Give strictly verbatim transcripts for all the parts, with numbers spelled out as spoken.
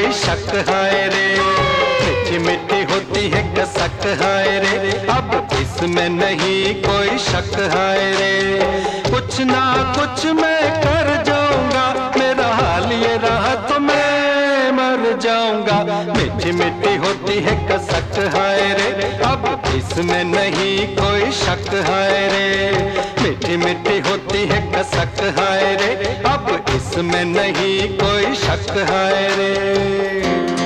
कोई शक हाय रे, मीठी मीठी होती है कसक हाय रे, अब इसमें नहीं कोई शक हाय रे। कुछ ना कुछ मैं कर जाऊंगा, मेरा हाल ये रहा तो मैं मर जाऊंगा। मीठी मीठी होती है कसक हाय रे, अब इसमें नहीं कोई शक हाय रे, मीठी मीठी होती है कसक हाय रे, अब इसमें नहीं कोई शक हाय रे।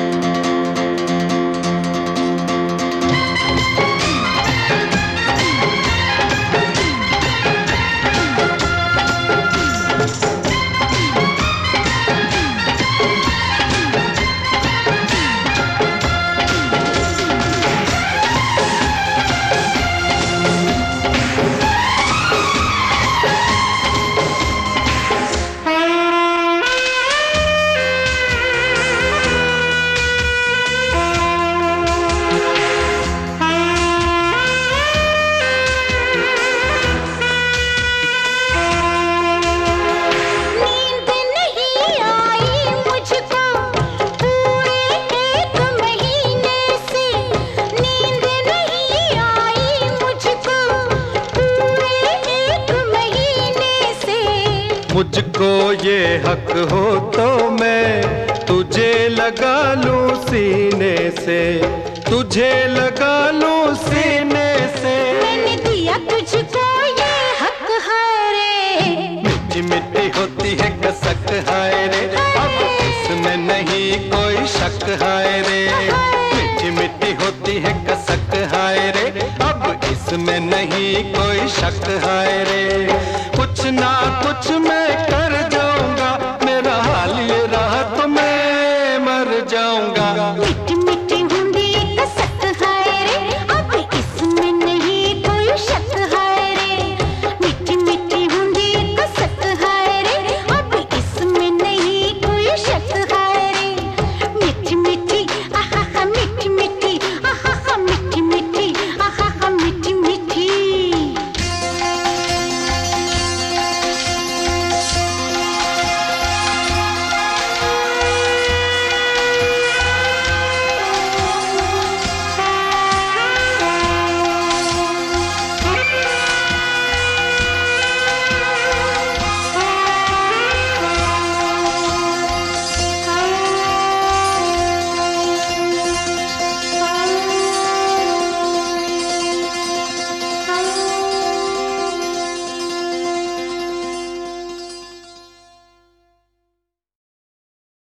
मुझको ये हक हो तो मैं तुझे लगा लूं सीने से, तुझे लगा लूं सीने से। मैंने दिया तुझको ये हक है रे, मीठी मीठी होती है कसक हाय रे, अब इसमें नहीं कोई शक हाय रे, मीठी मीठी होती है कसक हाय रे, अब इसमें नहीं कोई शक हाय रे। कुछ ना कुछ मैं कर